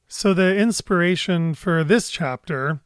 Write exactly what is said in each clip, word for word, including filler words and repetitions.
So the inspiration for this chapter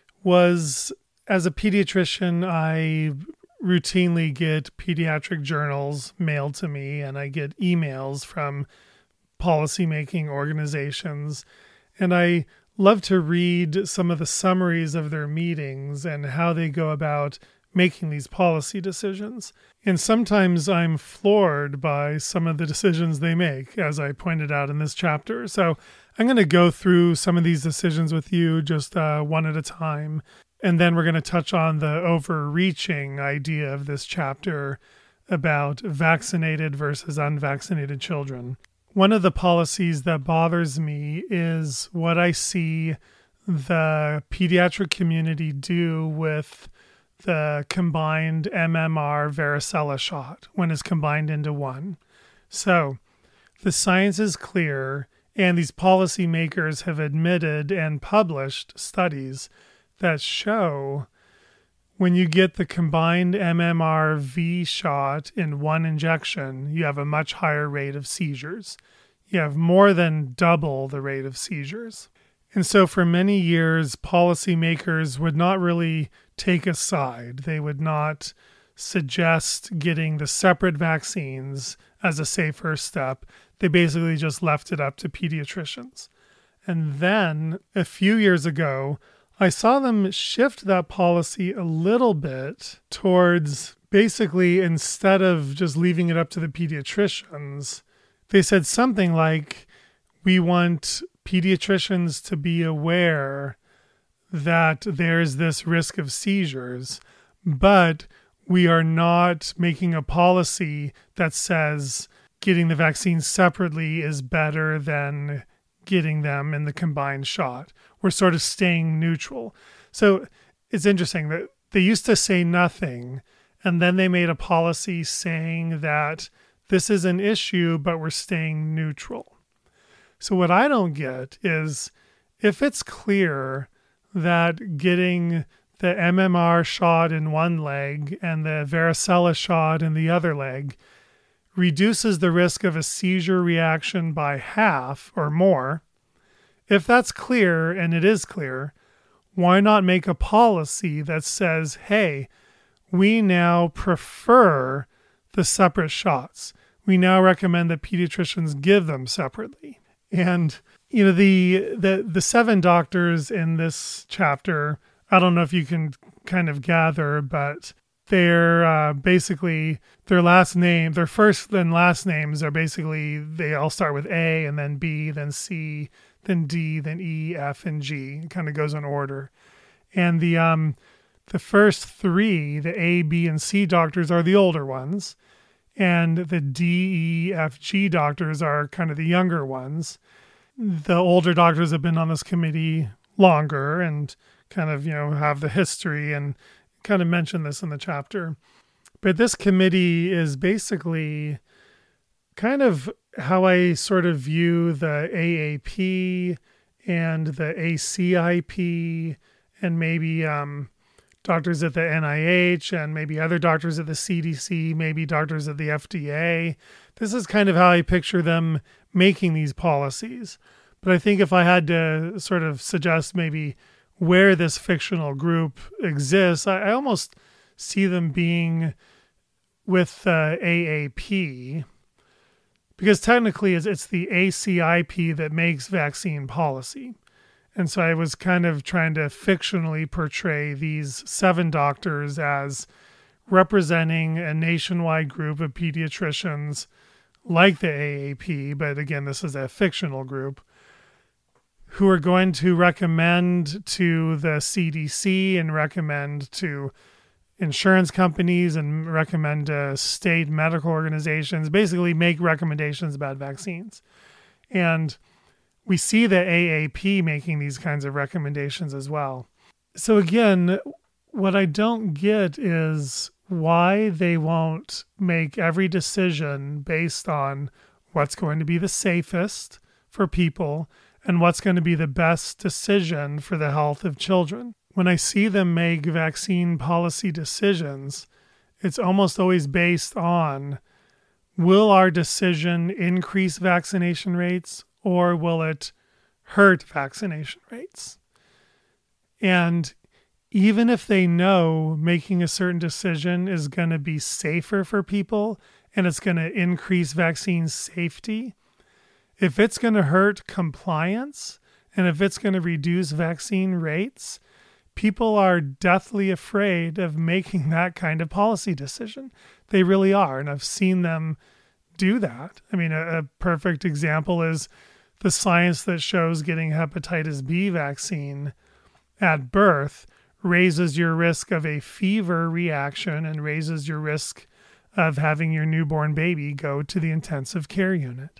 was, as a pediatrician, I routinely get pediatric journals mailed to me, and I get emails from policymaking organizations. And I love to read some of the summaries of their meetings and how they go about making these policy decisions. And sometimes I'm floored by some of the decisions they make, as I pointed out in this chapter. So I'm going to go through some of these decisions with you just uh, one at a time. And then we're going to touch on the overreaching idea of this chapter about vaccinated versus unvaccinated children. One of the policies that bothers me is what I see the pediatric community do with the combined M M R varicella shot when it's combined into one. So the science is clear, and these policymakers have admitted and published studies that show when you get the combined M M R V shot in one injection, you have a much higher rate of seizures. You have more than double the rate of seizures. And so for many years, policymakers would not really take a side. They would not suggest getting the separate vaccines as a safer step. They basically just left it up to pediatricians. And then a few years ago, I saw them shift that policy a little bit towards basically, instead of just leaving it up to the pediatricians, they said something like, we want pediatricians to be aware that there's this risk of seizures, but we are not making a policy that says getting the vaccines separately is better than getting them in the combined shot. We're sort of staying neutral. So it's interesting that they used to say nothing, and then they made a policy saying that this is an issue, but we're staying neutral. So what I don't get is, if it's clear that getting the M M R shot in one leg and the varicella shot in the other leg reduces the risk of a seizure reaction by half or more, if that's clear, and it is clear, why not make a policy that says, hey, we now prefer the separate shots. We now recommend that pediatricians give them separately. And, you know, the, the, the seven doctors in this chapter, I don't know if you can kind of gather, but they're uh, basically, their last name, their first and last names are basically, they all start with A and then B, then C, then D, then E, F, and G. It kind of goes in order. And the um, the first three, the A, B, and C doctors are the older ones. And the D, E, F, G doctors are kind of the younger ones. The older doctors have been on this committee longer and kind of, you know, have the history and kind of mention this in the chapter. But this committee is basically kind of how I sort of view the A A P and the A C I P and maybe um, doctors at the N I H and maybe other doctors at the C D C, maybe doctors at the F D A. This is kind of how I picture them making these policies. But I think if I had to sort of suggest maybe where this fictional group exists, I, I almost see them being with uh, A A P, because technically it's, it's the A C I P that makes vaccine policy. And so I was kind of trying to fictionally portray these seven doctors as representing a nationwide group of pediatricians like the A A P, but again, this is a fictional group, who are going to recommend to the C D C and recommend to insurance companies and recommend to state medical organizations, basically make recommendations about vaccines. And we see the A A P making these kinds of recommendations as well. So again, what I don't get is why they won't make every decision based on what's going to be the safest for people and what's going to be the best decision for the health of children. When I see them make vaccine policy decisions, it's almost always based on, will our decision increase vaccination rates or will it hurt vaccination rates. And even if they know making a certain decision is going to be safer for people and it's going to increase vaccine safety, if it's going to hurt compliance and if it's going to reduce vaccine rates, people are deathly afraid of making that kind of policy decision. They really are. And I've seen them do that. I mean, a, a perfect example is the science that shows getting hepatitis B vaccine at birth raises your risk of a fever reaction and raises your risk of having your newborn baby go to the intensive care unit.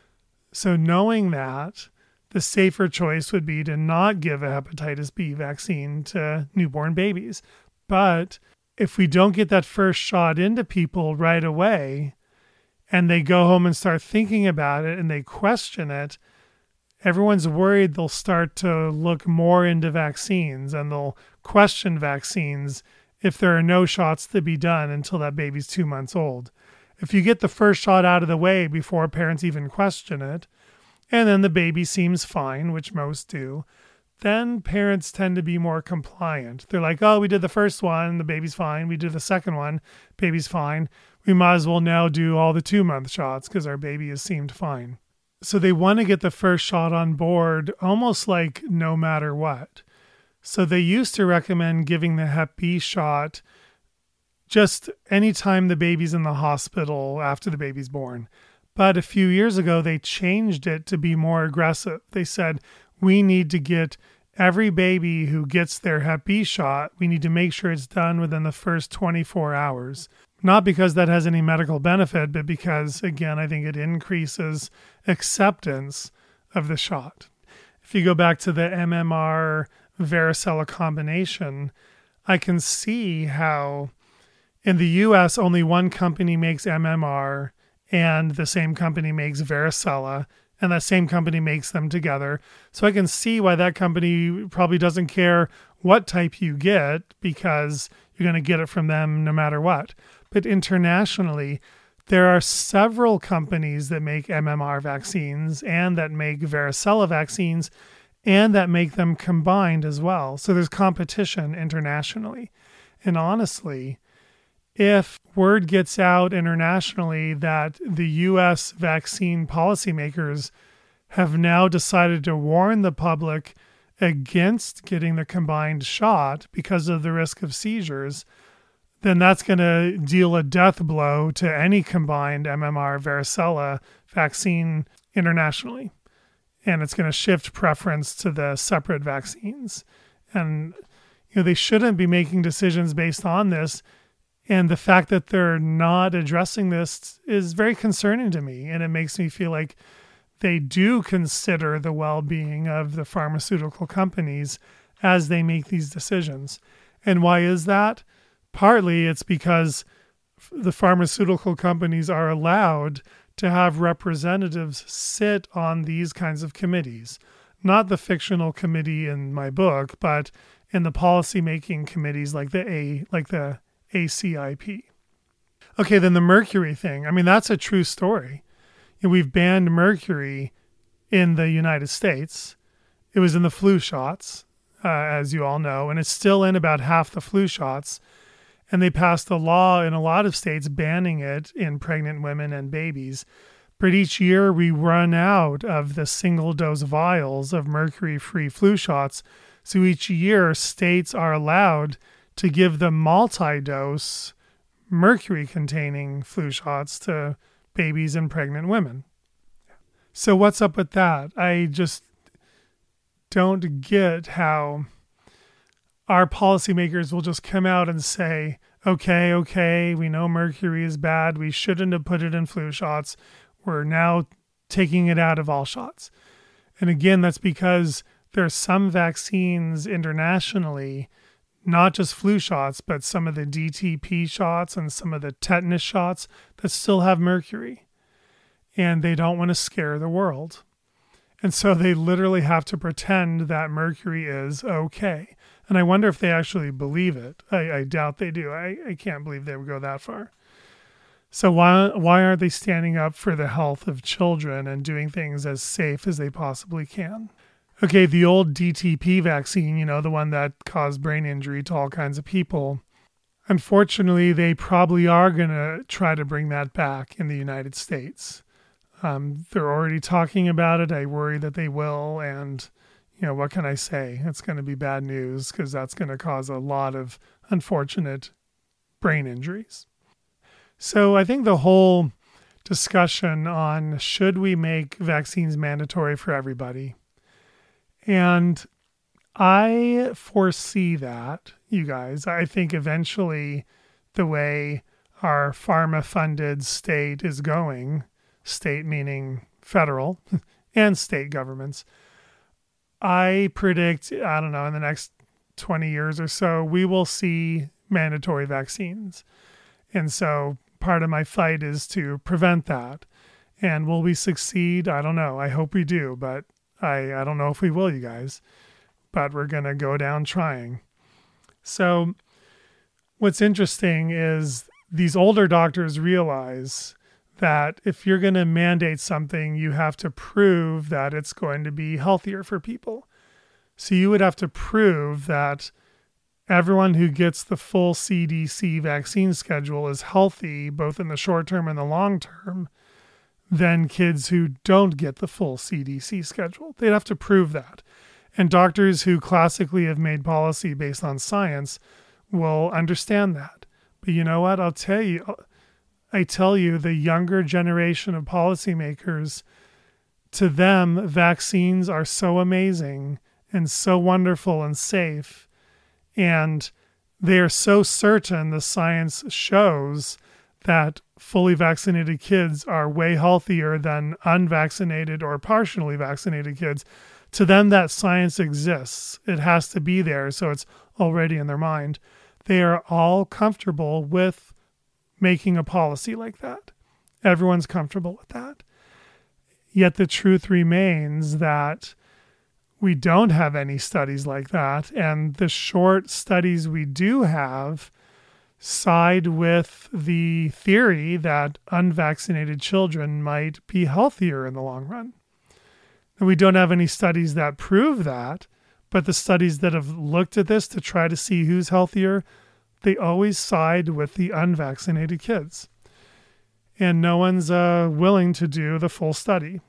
So knowing that, the safer choice would be to not give a hepatitis B vaccine to newborn babies. But if we don't get that first shot into people right away, and they go home and start thinking about it and they question it, everyone's worried they'll start to look more into vaccines and they'll question vaccines if there are no shots to be done until that baby's two months old. If you get the first shot out of the way before parents even question it, and then the baby seems fine, which most do, then parents tend to be more compliant. They're like, oh, we did the first one, the baby's fine. We did the second one, baby's fine. We might as well now do all the two-month shots because our baby has seemed fine. So they want to get the first shot on board almost like no matter what. So they used to recommend giving the Hep B shot just anytime the baby's in the hospital after the baby's born. But a few years ago, they changed it to be more aggressive. They said, we need to get every baby who gets their Hep B shot, we need to make sure it's done within the first twenty-four hours. Not because that has any medical benefit, but because, again, I think it increases acceptance of the shot. If you go back to the M M R varicella combination, I can see how in the U S only one company makes M M R and the same company makes varicella, and that same company makes them together. So I can see why that company probably doesn't care what type you get because you're going to get it from them no matter what. But internationally, there are several companies that make M M R vaccines and that make varicella vaccines and that make them combined as well. So there's competition internationally. And honestly, if word gets out internationally that the U S vaccine policymakers have now decided to warn the public against getting the combined shot because of the risk of seizures, then that's going to deal a death blow to any combined M M R varicella vaccine internationally. And it's going to shift preference to the separate vaccines. And you know, they shouldn't be making decisions based on this. And the fact that they're not addressing this is very concerning to me. And it makes me feel like they do consider the well-being of the pharmaceutical companies as they make these decisions. And why is that? Partly it's because the pharmaceutical companies are allowed to have representatives sit on these kinds of committees. Not the fictional committee in my book, but in the policy-making committees like the A, like the A C I P. Okay, then the mercury thing. I mean, that's a true story. We've banned mercury in the United States. It was in the flu shots, uh, as you all know, and it's still in about half the flu shots. And they passed a law in a lot of states banning it in pregnant women and babies. But each year we run out of the single-dose vials of mercury-free flu shots. So each year states are allowed to give the multi-dose mercury-containing flu shots to babies and pregnant women. So what's up with that? I just don't get how our policymakers will just come out and say, okay, okay, we know mercury is bad. We shouldn't have put it in flu shots. We're now taking it out of all shots. And again, that's because there are some vaccines internationally, not just flu shots, but some of the D T P shots and some of the tetanus shots that still have mercury. And they don't want to scare the world. And so they literally have to pretend that mercury is okay. And I wonder if they actually believe it. I, I doubt they do. I, I can't believe they would go that far. So why why aren't they standing up for the health of children and doing things as safe as they possibly can? Okay, the old D T P vaccine, you know, the one that caused brain injury to all kinds of people. Unfortunately, they probably are going to try to bring that back in the United States. Um, they're already talking about it. I worry that they will. And, you know, what can I say? It's going to be bad news because that's going to cause a lot of unfortunate brain injuries. So I think the whole discussion on should we make vaccines mandatory for everybody? And I foresee that, you guys. I think eventually the way our pharma-funded state is going, state meaning federal and state governments, I predict, I don't know, in the next twenty years or so, we will see mandatory vaccines. And so part of my fight is to prevent that. And will we succeed? I don't know. I hope we do, but I, I don't know if we will, you guys. But we're going to go down trying. So what's interesting is these older doctors realize that if you're going to mandate something, you have to prove that it's going to be healthier for people. So you would have to prove that everyone who gets the full C D C vaccine schedule is healthy, both in the short term and the long term, than kids who don't get the full C D C schedule. They'd have to prove that. And doctors who classically have made policy based on science will understand that. But you know what? I'll tell you, I tell you, the younger generation of policymakers, to them, vaccines are so amazing and so wonderful and safe. And they are so certain the science shows that fully vaccinated kids are way healthier than unvaccinated or partially vaccinated kids. To them, that science exists. It has to be there, so it's already in their mind. They are all comfortable with making a policy like that. Everyone's comfortable with that. Yet the truth remains that we don't have any studies like that, and the short studies we do have side with the theory that unvaccinated children might be healthier in the long run. And we don't have any studies that prove that, but the studies that have looked at this to try to see who's healthier, they always side with the unvaccinated kids. And no one's uh, willing to do the full study.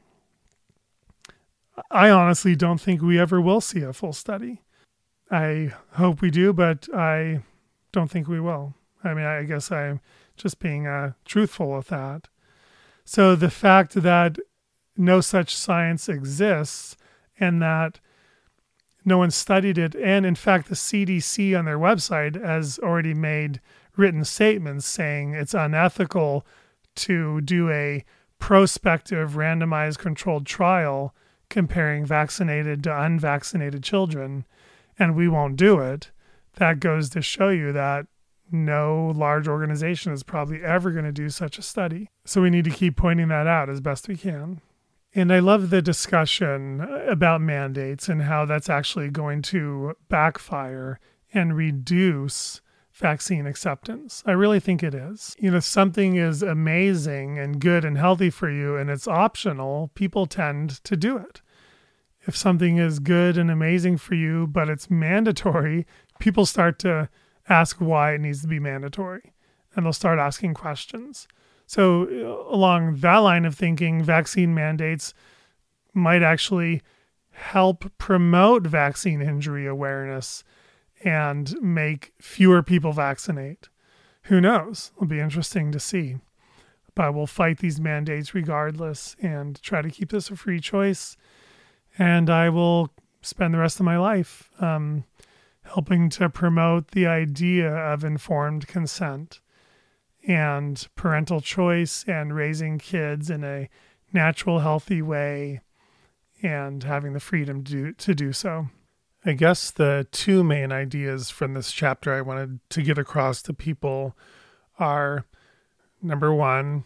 I honestly don't think we ever will see a full study. I hope we do, but I don't think we will. I mean, I guess I'm just being uh, truthful with that. So the fact that no such science exists and that no one studied it, and in fact, the C D C on their website has already made written statements saying it's unethical to do a prospective randomized controlled trial comparing vaccinated to unvaccinated children, and we won't do it. That goes to show you that no large organization is probably ever going to do such a study. So we need to keep pointing that out as best we can. And I love the discussion about mandates and how that's actually going to backfire and reduce vaccine acceptance. I really think it is. You know, if something is amazing and good and healthy for you and it's optional, people tend to do it. If something is good and amazing for you, but it's mandatory, people start to ask why it needs to be mandatory, and they'll start asking questions. So along that line of thinking, vaccine mandates might actually help promote vaccine injury awareness and make fewer people vaccinate. Who knows? It'll be interesting to see. But we'll fight these mandates regardless and try to keep this a free choice. And I will spend the rest of my life um, helping to promote the idea of informed consent and parental choice and raising kids in a natural, healthy way and having the freedom to do, to do so. I guess the two main ideas from this chapter I wanted to get across to people are, number one,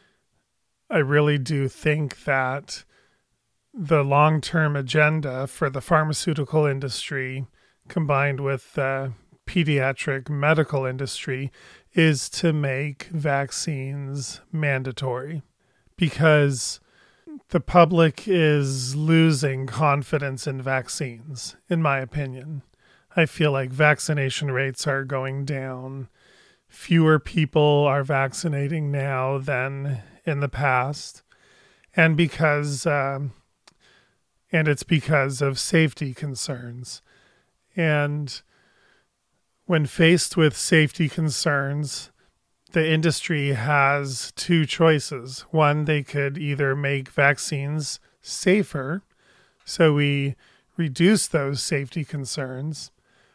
I really do think that the long-term agenda for the pharmaceutical industry combined with the pediatric medical industry is to make vaccines mandatory, because the public is losing confidence in vaccines, in my opinion. I feel like vaccination rates are going down. Fewer people are vaccinating now than in the past. And because, um, and it's because of safety concerns. And when faced with safety concerns, the industry has two choices. One, they could either make vaccines safer, so we reduce those safety concerns,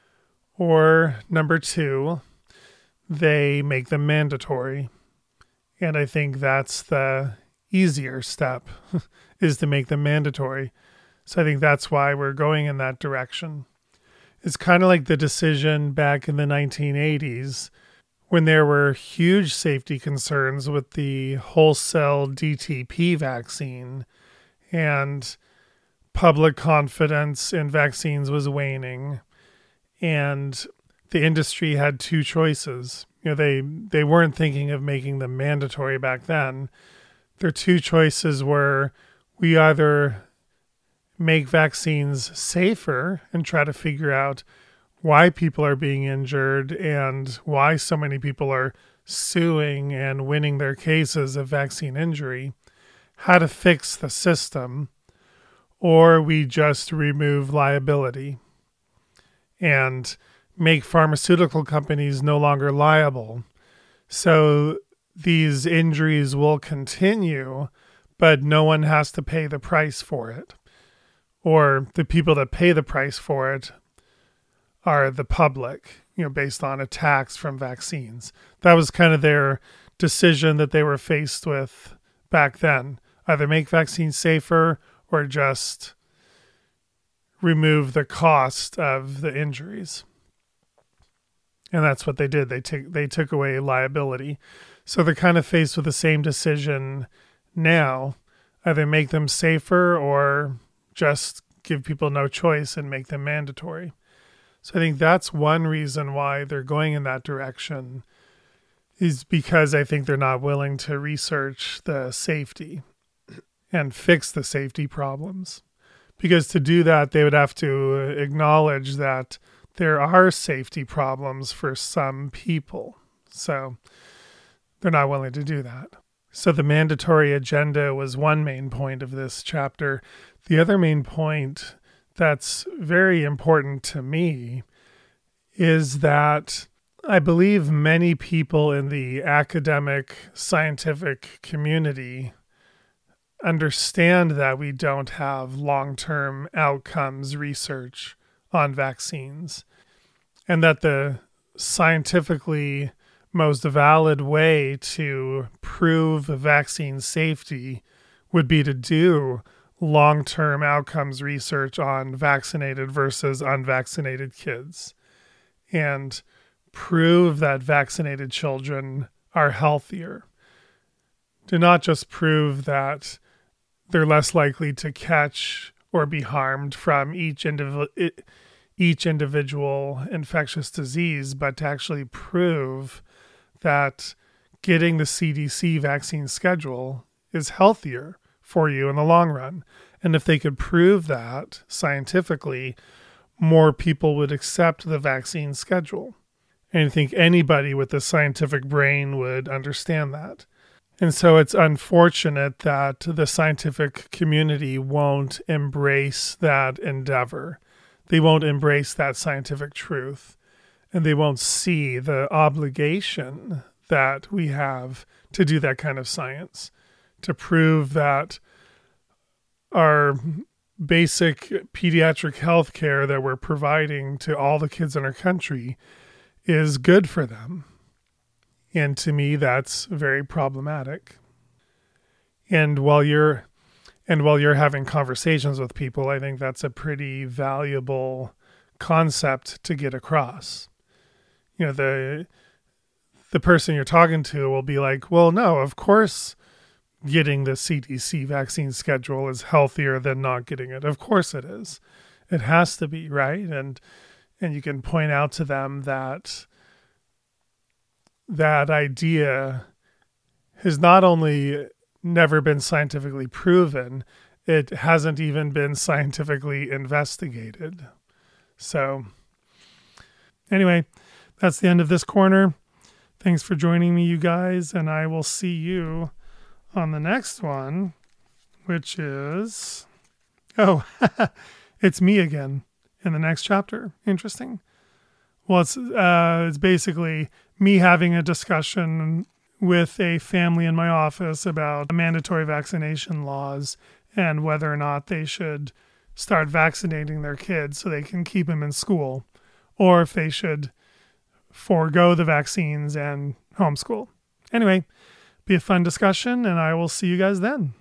or number two, they make them mandatory. And I think that's the easier step, is to make them mandatory. So I think that's why we're going in that direction. It's kind of like the decision back in the nineteen eighties when there were huge safety concerns with the wholesale D T P vaccine, and public confidence in vaccines was waning, and the industry had two choices. You know, they, they weren't thinking of making them mandatory back then. Their two choices were, we either make vaccines safer and try to figure out why people are being injured and why so many people are suing and winning their cases of vaccine injury, how to fix the system, or we just remove liability and make pharmaceutical companies no longer liable. So these injuries will continue, but no one has to pay the price for it. Or the people that pay the price for it are the public, you know, based on a tax from vaccines. That was kind of their decision that they were faced with back then. Either make vaccines safer or just remove the cost of the injuries. And that's what they did. They took they took away liability. So they're kind of faced with the same decision now. Either make them safer or just give people no choice and make them mandatory. So I think that's one reason why they're going in that direction, is because I think they're not willing to research the safety and fix the safety problems. Because to do that, they would have to acknowledge that there are safety problems for some people. So they're not willing to do that. So the mandatory agenda was one main point of this chapter. The other main point that's very important to me is that I believe many people in the academic scientific community understand that we don't have long-term outcomes research on vaccines, and that the scientifically most valid way to prove vaccine safety would be to do long-term outcomes research on vaccinated versus unvaccinated kids and prove that vaccinated children are healthier. To not just prove that they're less likely to catch or be harmed from each individual each individual infectious disease, but to actually prove that getting the C D C vaccine schedule is healthier for you in the long run. And if they could prove that scientifically, more people would accept the vaccine schedule. And I think anybody with a scientific brain would understand that. And so it's unfortunate that the scientific community won't embrace that endeavor. They won't embrace that scientific truth, and they won't see the obligation that we have to do that kind of science, to prove that our basic pediatric health care that we're providing to all the kids in our country is good for them. And to me, that's very problematic. And while you're and while you're having conversations with people, I think that's a pretty valuable concept to get across. You know, the the person you're talking to will be like, well, no, of course getting the C D C vaccine schedule is healthier than not getting it. Of course it is. It has to be, right? And and you can point out to them that that idea has not only never been scientifically proven. It hasn't even been scientifically investigated. So anyway, that's the end of this corner. Thanks for joining me, you guys, and I will see you on the next one, which is, oh, it's me again in the next chapter. Interesting. Well, it's uh, it's basically me having a discussion with a family in my office about mandatory vaccination laws and whether or not they should start vaccinating their kids so they can keep them in school, or if they should forego the vaccines and homeschool. Anyway, be a fun discussion, and I will see you guys then.